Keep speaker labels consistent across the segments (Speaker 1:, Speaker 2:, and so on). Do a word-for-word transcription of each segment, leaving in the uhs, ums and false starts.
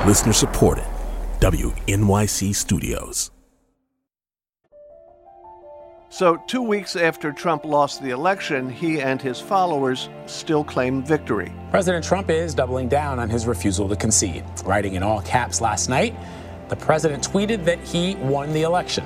Speaker 1: Listener supported. W N Y C Studios.
Speaker 2: So two weeks after Trump lost the election, he and his followers still claim victory.
Speaker 3: President Trump is doubling down on his refusal to concede. Writing in all caps last night, the president tweeted that he won the election.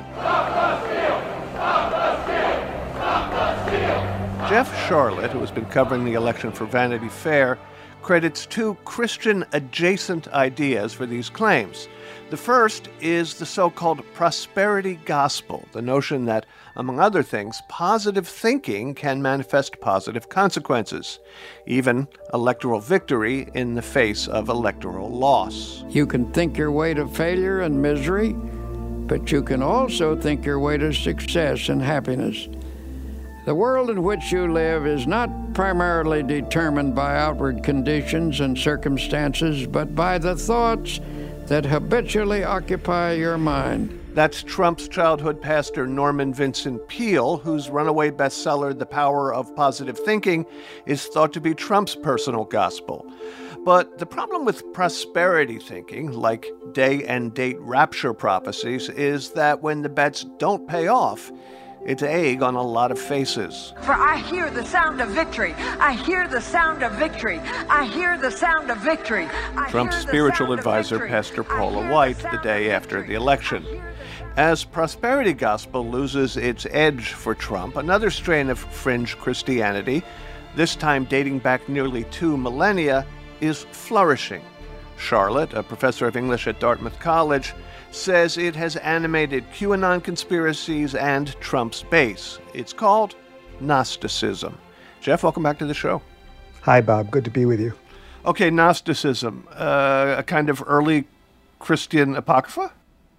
Speaker 2: Jeff Sharlet, who has been covering the election for Vanity Fair, credits two Christian-adjacent ideas for these claims. The first is the so-called prosperity gospel, the notion that, among other things, positive thinking can manifest positive consequences, even electoral victory in the face of electoral loss.
Speaker 4: You can think your way to failure and misery, but you can also think your way to success and happiness. The world in which you live is not primarily determined by outward conditions and circumstances, but by the thoughts that habitually occupy your mind.
Speaker 2: That's Trump's childhood pastor Norman Vincent Peale, whose runaway bestseller, The Power of Positive Thinking, is thought to be Trump's personal gospel. But the problem with prosperity thinking, like day and date rapture prophecies, is that when the bets don't pay off, it's egg on a lot of faces.
Speaker 5: For I hear the sound of victory. I hear the sound of victory. I hear the sound of victory. I
Speaker 2: Trump's spiritual advisor, Pastor Paula White, the day after the election. As prosperity gospel loses its edge for Trump, another strain of fringe Christianity, this time dating back nearly two millennia, is flourishing. Sharlet, a professor of English at Dartmouth College, says it has animated QAnon conspiracies and Trump's base. It's called Gnosticism. Jeff, welcome back to the show.
Speaker 6: Hi, Bob. Good to be with you.
Speaker 2: Okay, Gnosticism, uh, a kind of early Christian apocrypha?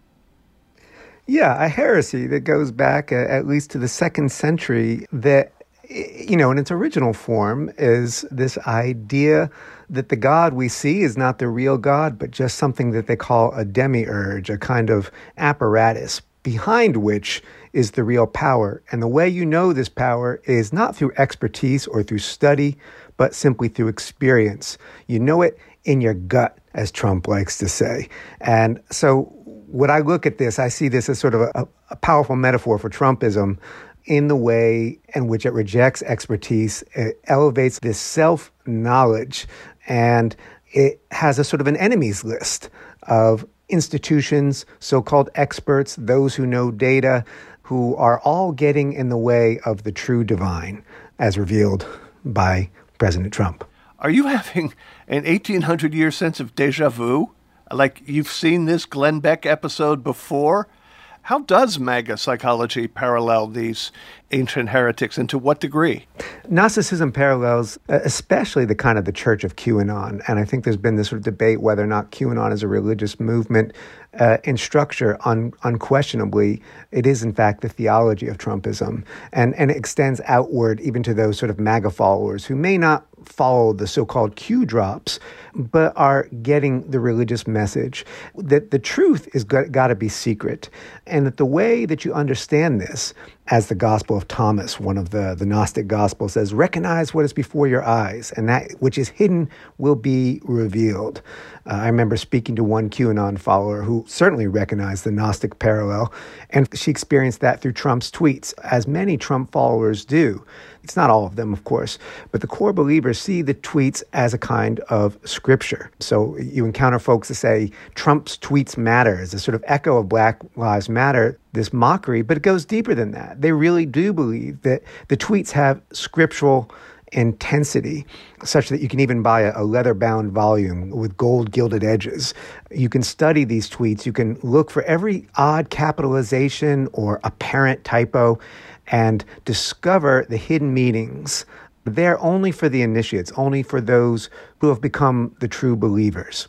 Speaker 6: Yeah, a heresy that goes back uh, at least to the second century that, you know, in its original form is this idea that the God we see is not the real God, but just something that they call a demiurge, a kind of apparatus behind which is the real power. And the way you know this power is not through expertise or through study, but simply through experience. You know it in your gut, as Trump likes to say. And so when I look at this, I see this as sort of a, a powerful metaphor for Trumpism in the way in which it rejects expertise, it elevates this self-knowledge, and it has a sort of an enemies list of institutions, so-called experts, those who know data, who are all getting in the way of the true divine, as revealed by President Trump.
Speaker 2: Are you having an eighteen hundred year sense of deja vu? Like you've seen this Glenn Beck episode before? How does MAGA psychology parallel these ancient heretics, and to what degree?
Speaker 6: Gnosticism parallels especially the kind of the church of QAnon. And I think there's been this sort of debate whether or not QAnon is a religious movement. Uh, in structure, un- unquestionably, it is in fact the theology of Trumpism. And, and it extends outward even to those sort of MAGA followers who may not follow the so-called Q drops, but are getting the religious message that the truth is got, got to be secret. And that the way that you understand this, as the Gospel of Thomas, one of the, the Gnostic Gospels, says, recognize what is before your eyes, and that which is hidden will be revealed. Uh, I remember speaking to one QAnon follower who certainly recognized the Gnostic parallel, and she experienced that through Trump's tweets, as many Trump followers do. It's not all of them, of course, but the core believers see the tweets as a kind of scripture. So you encounter folks that say Trump's tweets matter as a sort of echo of Black Lives Matter, this mockery, but it goes deeper than that. They really do believe that the tweets have scriptural intensity, such that you can even buy a, a leather-bound volume with gold-gilded edges. You can study these tweets. You can look for every odd capitalization or apparent typo and discover the hidden meanings. They're only for the initiates, only for those who have become the true believers.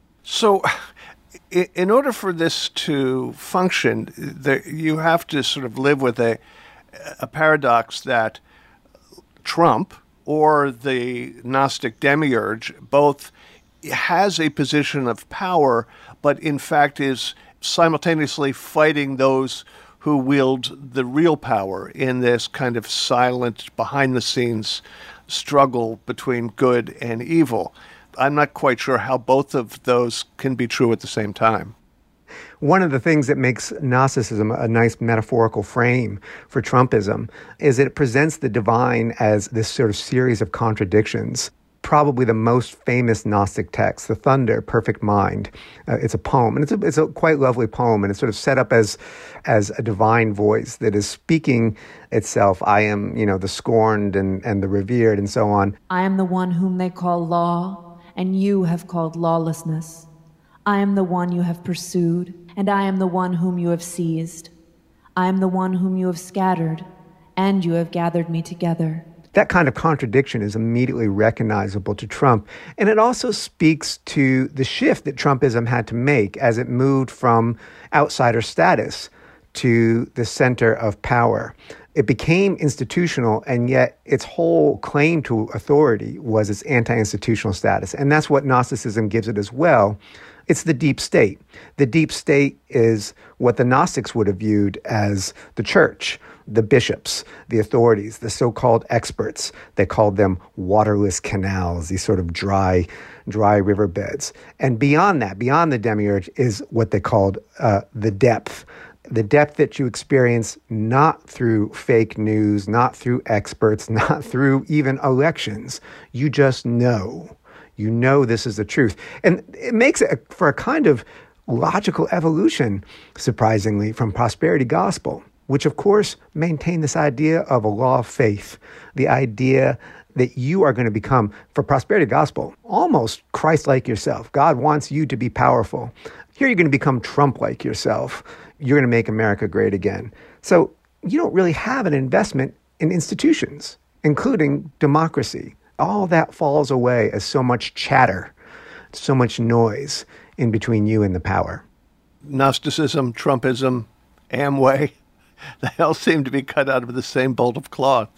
Speaker 2: So in order for this to function, there, you have to sort of live with a, a paradox that Trump or the Gnostic demiurge both has a position of power, but in fact is simultaneously fighting those who wield the real power in this kind of silent, behind-the-scenes struggle between good and evil. I'm not quite sure how both of those can be true at the same time.
Speaker 6: One of the things that makes Gnosticism a nice metaphorical frame for Trumpism is that it presents the divine as this sort of series of contradictions. Probably the most famous Gnostic text, The Thunder, Perfect Mind. Uh, it's a poem, and it's a, it's a quite lovely poem, and it's sort of set up as as a divine voice that is speaking itself. I am, you know, the scorned and, and the revered, and so on.
Speaker 7: I am the one whom they call law, and you have called lawlessness. I am the one you have pursued, and I am the one whom you have seized. I am the one whom you have scattered, and you have gathered me together.
Speaker 6: That kind of contradiction is immediately recognizable to Trump. And it also speaks to the shift that Trumpism had to make as it moved from outsider status to the center of power. It became institutional, and yet its whole claim to authority was its anti-institutional status. And that's what Gnosticism gives it as well. It's the deep state. The deep state is what the Gnostics would have viewed as the church, the bishops, the authorities, the so-called experts. They called them waterless canals, these sort of dry, dry riverbeds. And beyond that, beyond the demiurge, is what they called uh, the depth. The depth that you experience not through fake news, not through experts, not through even elections. You just know. You know this is the truth. And it makes it for a kind of logical evolution, surprisingly, from prosperity gospel, which, of course, maintain this idea of a law of faith, the idea that you are going to become, for prosperity gospel, almost Christ-like yourself. God wants you to be powerful. Here you're going to become Trump-like yourself. You're going to make America great again. So you don't really have an investment in institutions, including democracy. All that falls away as so much chatter, so much noise in between you and the power.
Speaker 2: Gnosticism, Trumpism, Amway, they all seem to be cut out of the same bolt of cloth.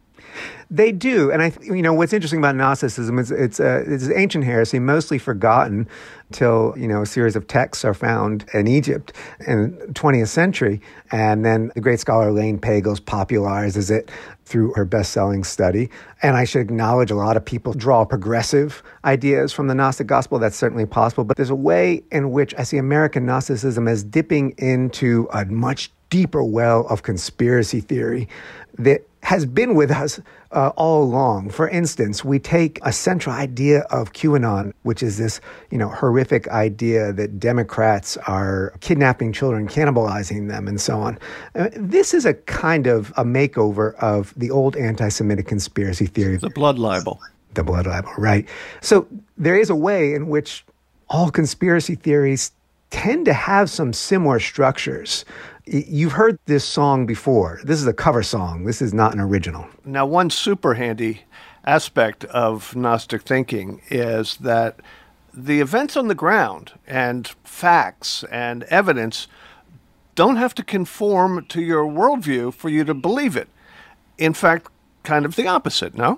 Speaker 6: They do. And, I, you know, what's interesting about Gnosticism is it's, uh, it's an ancient heresy, mostly forgotten till, you know, a series of texts are found in Egypt in the twentieth century. And then the great scholar Elaine Pagels popularizes it through her best-selling study. And I should acknowledge a lot of people draw progressive ideas from the Gnostic gospel. That's certainly possible. But there's a way in which I see American Gnosticism as dipping into a much deeper well of conspiracy theory that has been with us uh, all along. For instance, we take a central idea of QAnon, which is this, you know, horrific idea that Democrats are kidnapping children, cannibalizing them, and so on. Uh, this is a kind of a makeover of the old anti-Semitic conspiracy theory.
Speaker 2: The blood libel.
Speaker 6: The blood libel, right. So there is a way in which all conspiracy theories tend to have some similar structures. You've heard this song before. This is a cover song. This is not an original.
Speaker 2: Now, one super handy aspect of Gnostic thinking is that the events on the ground and facts and evidence don't have to conform to your worldview for you to believe it. In fact, kind of the opposite, no?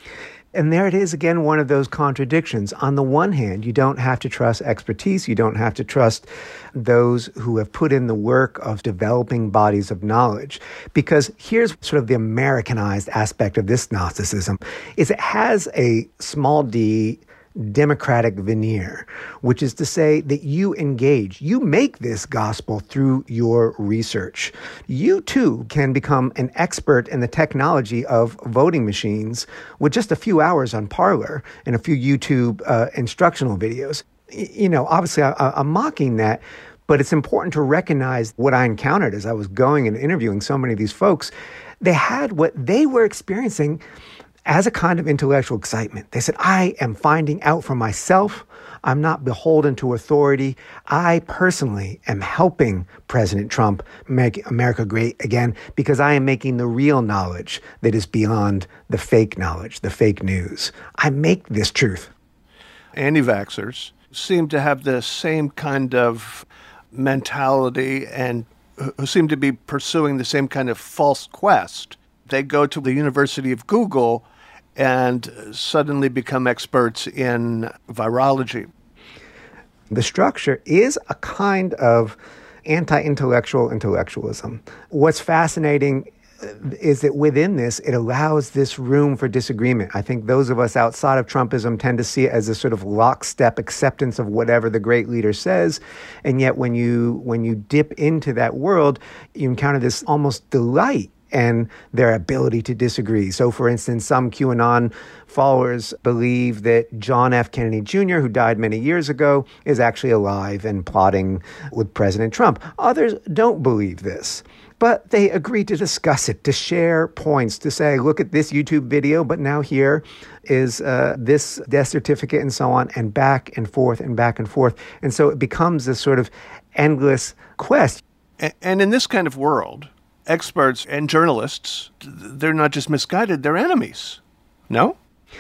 Speaker 6: And there it is again, one of those contradictions. On the one hand, you don't have to trust expertise. You don't have to trust those who have put in the work of developing bodies of knowledge. Because here's sort of the Americanized aspect of this Gnosticism, is it has a small d democratic veneer, which is to say that you engage, you make this gospel through your research. You too can become an expert in the technology of voting machines with just a few hours on Parler and a few YouTube uh, instructional videos. You know, obviously I, I'm mocking that, but it's important to recognize what I encountered as I was going and interviewing so many of these folks. They had what they were experiencing as a kind of intellectual excitement. They said, I am finding out for myself. I'm not beholden to authority. I personally am helping President Trump make America great again because I am making the real knowledge that is beyond the fake knowledge, the fake news. I make this truth.
Speaker 2: Anti-vaxxers seem to have the same kind of mentality and who seem to be pursuing the same kind of false quest. They go to the University of Google and suddenly become experts in virology.
Speaker 6: The structure is a kind of anti-intellectual intellectualism. What's fascinating is that within this, it allows this room for disagreement. I think those of us outside of Trumpism tend to see it as a sort of lockstep acceptance of whatever the great leader says. And yet when you when you dip into that world, you encounter this almost delight and their ability to disagree. So, for instance, some QAnon followers believe that John F. Kennedy Junior, who died many years ago, is actually alive and plotting with President Trump. Others don't believe this. But they agree to discuss it, to share points, to say, look at this YouTube video, but now here is uh, this death certificate and so on, and back and forth and back and forth. And so it becomes this sort of endless quest.
Speaker 2: And in this kind of world, experts and journalists, they're not just misguided, they're enemies. No?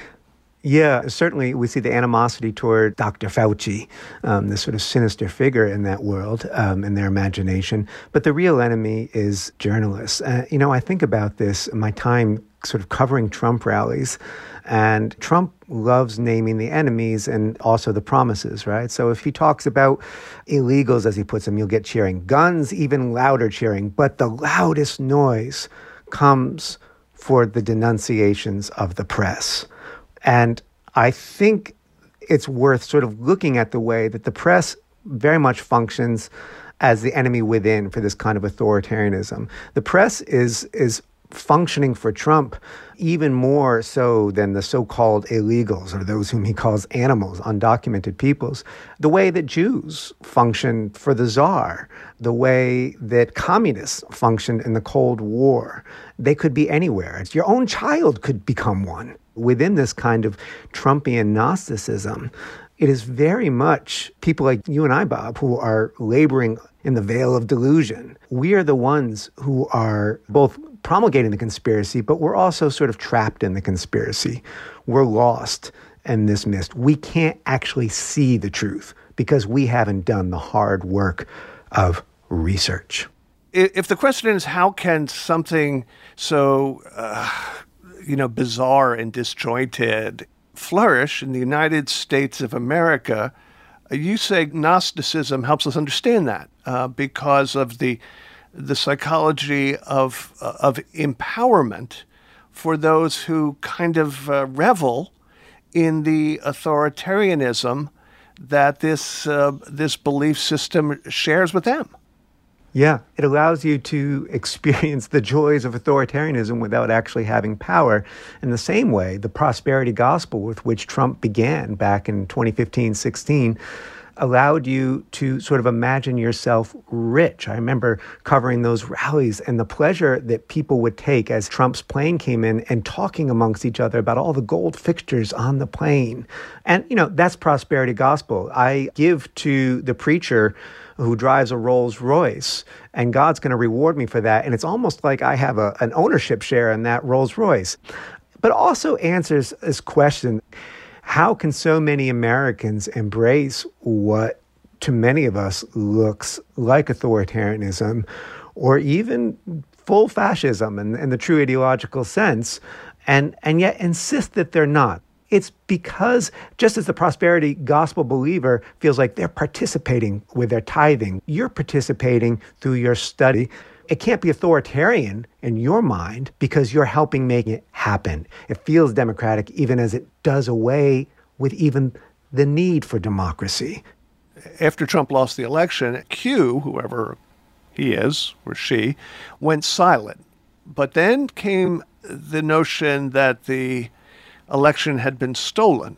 Speaker 6: Yeah, certainly we see the animosity toward Doctor Fauci, um, this sort of sinister figure in that world, um, in their imagination. But the real enemy is journalists. Uh, you know, I think about this in my time sort of covering Trump rallies, and Trump loves naming the enemies and also the promises, right? So if he talks about illegals, as he puts them, you'll get cheering. Guns, even louder cheering. But the loudest noise comes for the denunciations of the press. And I think it's worth sort of looking at the way that the press very much functions as the enemy within for this kind of authoritarianism. The press is is functioning for Trump even more so than the so-called illegals, or those whom he calls animals, undocumented peoples, the way that Jews function for the Tsar, the way that communists functioned in the Cold War. They could be anywhere. Your own child could become one. Within this kind of Trumpian Gnosticism, it is very much people like you and I, Bob, who are laboring in the veil of delusion. We are the ones who are both promulgating the conspiracy, but we're also sort of trapped in the conspiracy. We're lost in this mist. We can't actually see the truth because we haven't done the hard work of research.
Speaker 2: If the question is, how can something so, uh, you know, bizarre and disjointed flourish in the United States of America, you say Gnosticism helps us understand that uh, because of the the psychology of uh, of empowerment for those who kind of uh, revel in the authoritarianism that this uh, this belief system shares with them.
Speaker 6: Yeah, it allows you to experience the joys of authoritarianism without actually having power. In the same way, the prosperity gospel with which Trump began back in twenty fifteen sixteen allowed you to sort of imagine yourself rich. I remember covering those rallies and the pleasure that people would take as Trump's plane came in and talking amongst each other about all the gold fixtures on the plane. And, you know, that's prosperity gospel. I give to the preacher who drives a Rolls Royce, and God's going to reward me for that. And it's almost like I have a, an ownership share in that Rolls Royce. But also answers this question, how can so many Americans embrace what to many of us looks like authoritarianism or even full fascism in, in the true ideological sense, and, and yet insist that they're not? It's because just as the prosperity gospel believer feels like they're participating with their tithing, you're participating through your study. It can't be authoritarian in your mind because you're helping make it happen. It feels democratic even as it does away with even the need for democracy.
Speaker 2: After Trump lost the election, Q, whoever he is or she, went silent. But then came the notion that the election had been stolen.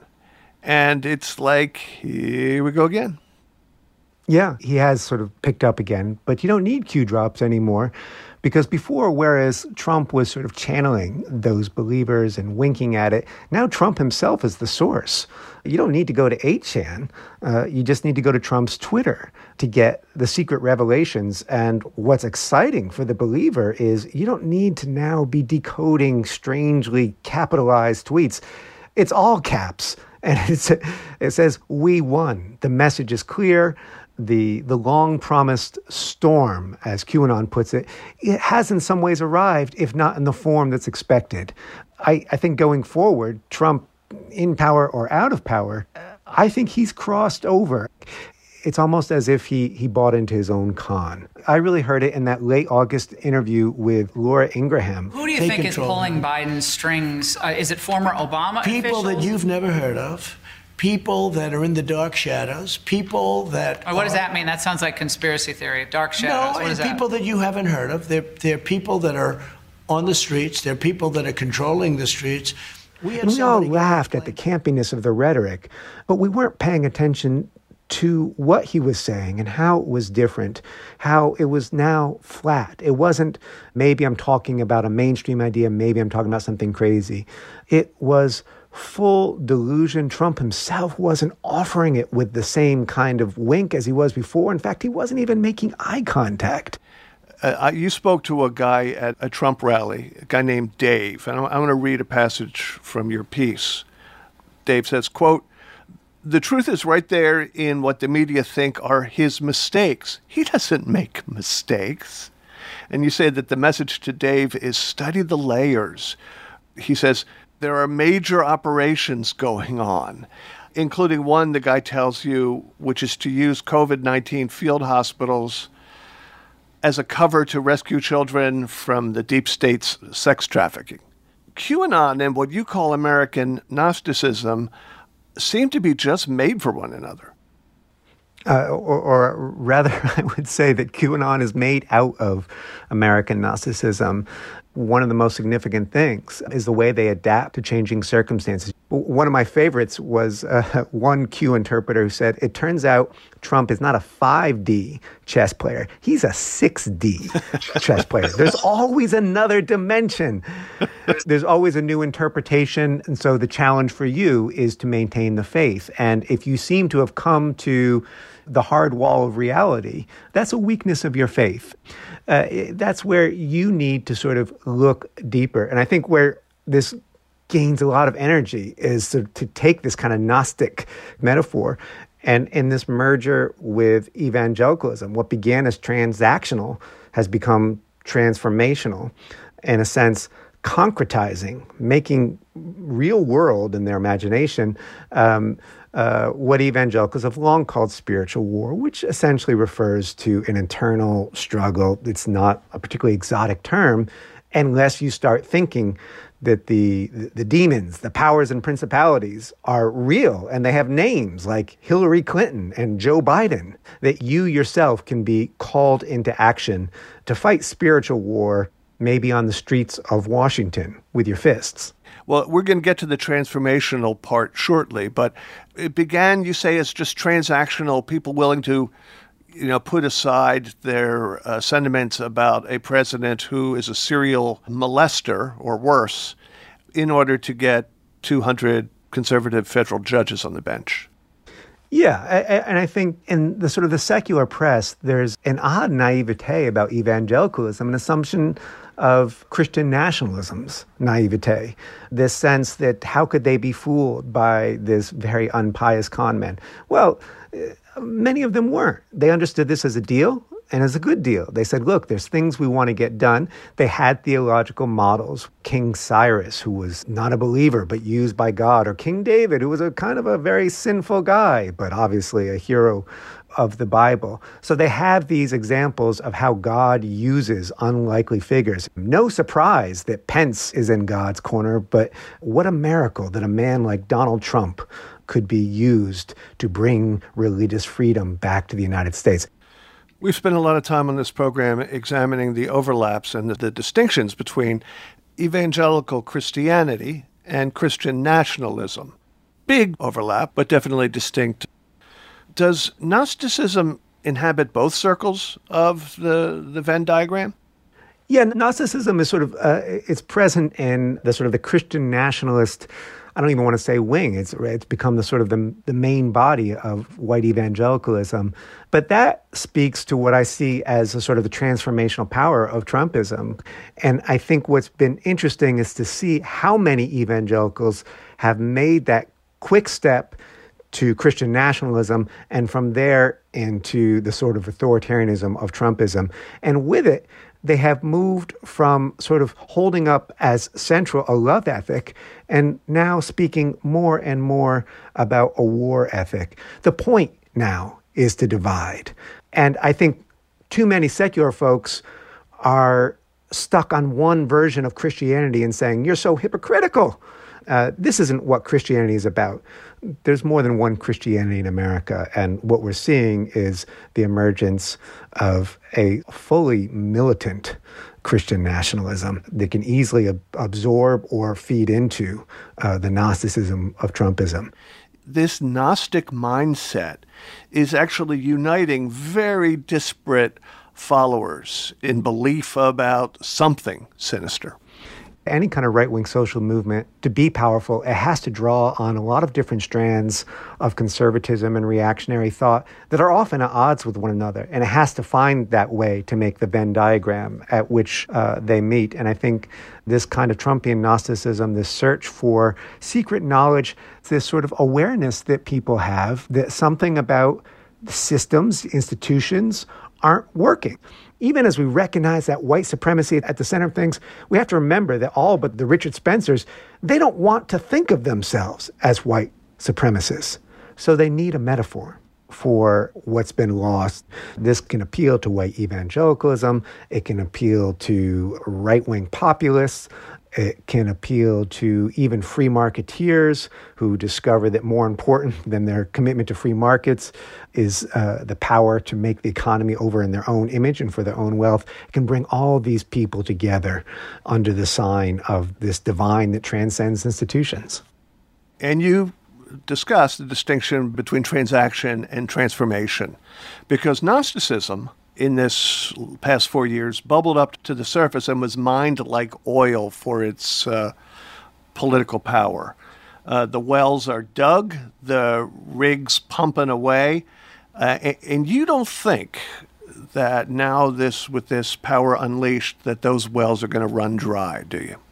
Speaker 2: And it's like, here we go again.
Speaker 6: Yeah, he has sort of picked up again, but you don't need Q drops anymore because before, whereas Trump was sort of channeling those believers and winking at it, now Trump himself is the source. You don't need to go to eight chan. Uh, you just need to go to Trump's Twitter to get the secret revelations. And what's exciting for the believer is you don't need to now be decoding strangely capitalized tweets. It's all caps. And it's, it says, we won. The message is clear. The the long-promised storm, as QAnon puts it, it has in some ways arrived, if not in the form that's expected. I, I think going forward, Trump in power or out of power, I think he's crossed over. it's almost as if he he bought into his own con. I really heard it in that late August interview with Laura Ingraham.
Speaker 8: Who do you think is pulling Biden's strings? Uh, is it former Obama
Speaker 9: People
Speaker 8: officials?
Speaker 9: that you've never heard of. People that are in the dark shadows, people that...
Speaker 8: Oh, what does
Speaker 9: are,
Speaker 8: that mean? That sounds like conspiracy theory, dark shadows.
Speaker 9: No,
Speaker 8: what is that?
Speaker 9: people that you haven't heard of. They're, they're people that are on the streets. They're people that are controlling the streets.
Speaker 6: We, had we all laughed at the campiness of the rhetoric, but we weren't paying attention to what he was saying and how it was different, how it was now flat. It wasn't, maybe I'm talking about a mainstream idea, maybe I'm talking about something crazy. It was full delusion. Trump himself wasn't offering it with the same kind of wink as he was before. In fact, he wasn't even making eye contact.
Speaker 2: Uh, you spoke to a guy at a Trump rally, a guy named Dave, and I'm, I'm going to read a passage from your piece. Dave says, quote, "The truth is right there in what the media think are his mistakes. He doesn't make mistakes." And you say that the message to Dave is study the layers. He says, there are major operations going on, including one the guy tells you, which is to use COVID nineteen field hospitals as a cover to rescue children from the deep state's sex trafficking. QAnon and what you call American Gnosticism seem to be just made for one another.
Speaker 6: Uh, or, or rather, I would say that QAnon is made out of American Gnosticism. One of the most significant things is the way they adapt to changing circumstances. One of my favorites was uh, one Q interpreter who said, it turns out Trump is not a five D chess player. He's a six D chess player. There's always another dimension. There's always a new interpretation. And so the challenge for you is to maintain the faith. And if you seem to have come to the hard wall of reality, that's a weakness of your faith. Uh, that's where you need to sort of look deeper. And I think where this gains a lot of energy is to, to take this kind of Gnostic metaphor and in this merger with evangelicalism, what began as transactional has become transformational, in a sense, concretizing, making real world in their imagination um, uh, what evangelicals have long called spiritual war, which essentially refers to an internal struggle. It's not a particularly exotic term unless you start thinking that the, the the demons, the powers and principalities are real and they have names like Hillary Clinton and Joe Biden, that you yourself can be called into action to fight spiritual war, maybe on the streets of Washington with your fists.
Speaker 2: Well, we're going to get to the transformational part shortly, but it began, you say, as just transactional, people willing to, you know, put aside their uh, sentiments about a president who is a serial molester or worse in order to get two hundred conservative federal judges on the bench.
Speaker 6: Yeah, and I think in the sort of the secular press, there's an odd naivete about evangelicalism, an assumption of Christian nationalism's naivete, this sense that how could they be fooled by this very unpious con man? Well, many of them weren't. They understood this as a deal and as a good deal. They said, look, there's things we want to get done. They had theological models. King Cyrus, who was not a believer but used by God, or King David, who was a kind of a very sinful guy, but obviously a hero of the Bible. So they have these examples of how God uses unlikely figures. No surprise that Pence is in God's corner, but what a miracle that a man like Donald Trump could be used to bring religious freedom back to the United States.
Speaker 2: We've spent a lot of time on this program examining the overlaps and the, the distinctions between evangelical Christianity and Christian nationalism. Big overlap, but definitely distinct. Does Gnosticism inhabit both circles of the, the Venn diagram?
Speaker 6: Yeah, Gnosticism is sort of, uh, it's present in the sort of the Christian nationalist, I don't even want to say wing. It's it's become the sort of the, the main body of white evangelicalism. But that speaks to what I see as a sort of the transformational power of Trumpism. And I think what's been interesting is to see how many evangelicals have made that quick step to Christian nationalism, and from there into the sort of authoritarianism of Trumpism. And with it, they have moved from sort of holding up as central a love ethic and now speaking more and more about a war ethic. The point now is to divide. And I think too many secular folks are stuck on one version of Christianity and saying, you're so hypocritical. Uh, this isn't what Christianity is about. There's more than one Christianity in America, and what we're seeing is the emergence of a fully militant Christian nationalism that can easily ab- absorb or feed into uh, the Gnosticism of Trumpism.
Speaker 2: This Gnostic mindset is actually uniting very disparate followers in belief about something sinister.
Speaker 6: Any kind of right-wing social movement, to be powerful, it has to draw on a lot of different strands of conservatism and reactionary thought that are often at odds with one another. And it has to find that way to make the Venn diagram at which uh, they meet. And I think this kind of Trumpian Gnosticism, this search for secret knowledge, this sort of awareness that people have that something about the systems, institutions aren't working. Even as we recognize that white supremacy at the center of things, we have to remember that all but the Richard Spencers, they don't want to think of themselves as white supremacists. So they need a metaphor for what's been lost. This can appeal to white evangelicalism. It can appeal to right-wing populists. It can appeal to even free marketeers who discover that more important than their commitment to free markets is uh, the power to make the economy over in their own image and for their own wealth. It can bring all these people together under the sign of this divine that transcends institutions.
Speaker 2: And you discuss the distinction between transaction and transformation, because Gnosticism in this past four years bubbled up to the surface and was mined like oil for its uh, political power. Uh, the wells are dug, the rigs pumping away, uh, and, and you don't think that now this, with this power unleashed, that those wells are going to run dry, do you?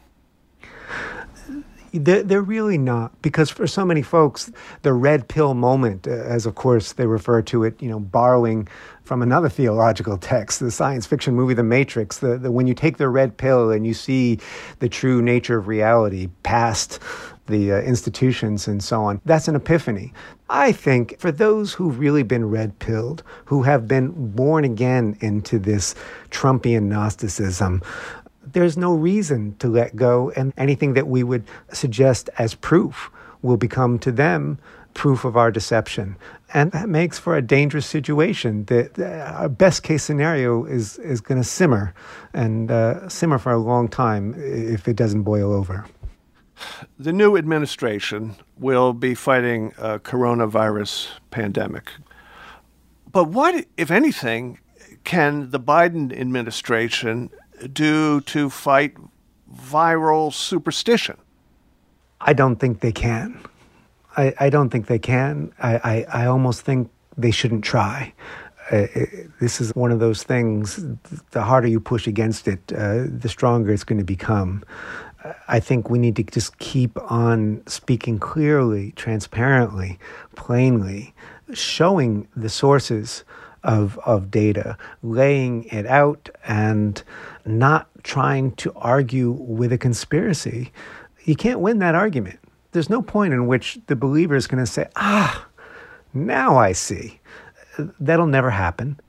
Speaker 6: They're, they're really not, because for so many folks, the red pill moment, uh, as of course they refer to it, you know, borrowing from another theological text, the science fiction movie The Matrix, the, the when you take the red pill and you see the true nature of reality past the uh, institutions and so on, that's an epiphany. I think for those who've really been red-pilled, who have been born again into this Trumpian Gnosticism, there's no reason to let go, and anything that we would suggest as proof will become to them proof of our deception. And that makes for a dangerous situation. The, the, our best case scenario is, is going to simmer, and uh, simmer for a long time if it doesn't boil over.
Speaker 2: The new administration will be fighting a coronavirus pandemic. But what, if anything, can the Biden administration do to fight viral superstition?
Speaker 6: I don't think they can. I, I don't think they can. I, I, I almost think they shouldn't try. Uh, it, this is one of those things, the harder you push against it, uh, the stronger it's going to become. Uh, I think we need to just keep on speaking clearly, transparently, plainly, showing the sources of of data, laying it out, and not trying to argue with a conspiracy. You can't win that argument. There's no point in which the believer is going to say, ah, now I see. That'll never happen.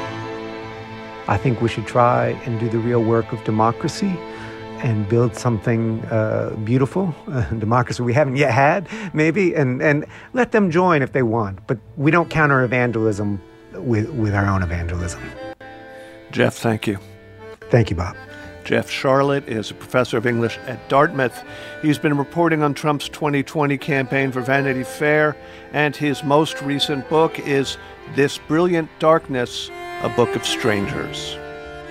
Speaker 6: I think we should try and do the real work of democracy and build something uh, beautiful, uh, democracy we haven't yet had, maybe, and, and let them join if they want. But we don't counter evangelism with, with our own evangelism.
Speaker 2: Jeff, thank you.
Speaker 6: Thank you, Bob.
Speaker 2: Jeff Sharlet is a professor of English at Dartmouth. He's been reporting on Trump's twenty twenty campaign for Vanity Fair, and his most recent book is This Brilliant Darkness, A Book of Strangers.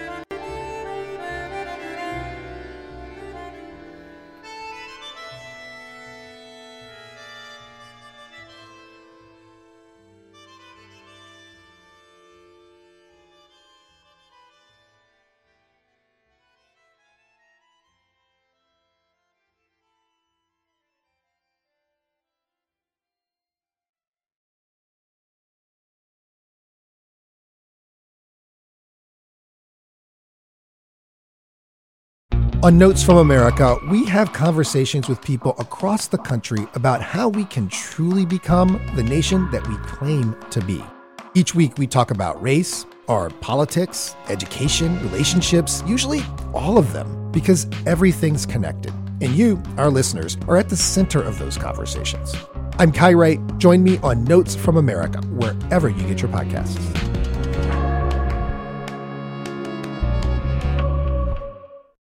Speaker 10: On Notes from America, we have conversations with people across the country about how we can truly become the nation that we claim to be. Each week, we talk about race, or politics, education, relationships, usually all of them, because everything's connected. And you, our listeners, are at the center of those conversations. I'm Kai Wright. Join me on Notes from America, wherever you get your podcasts.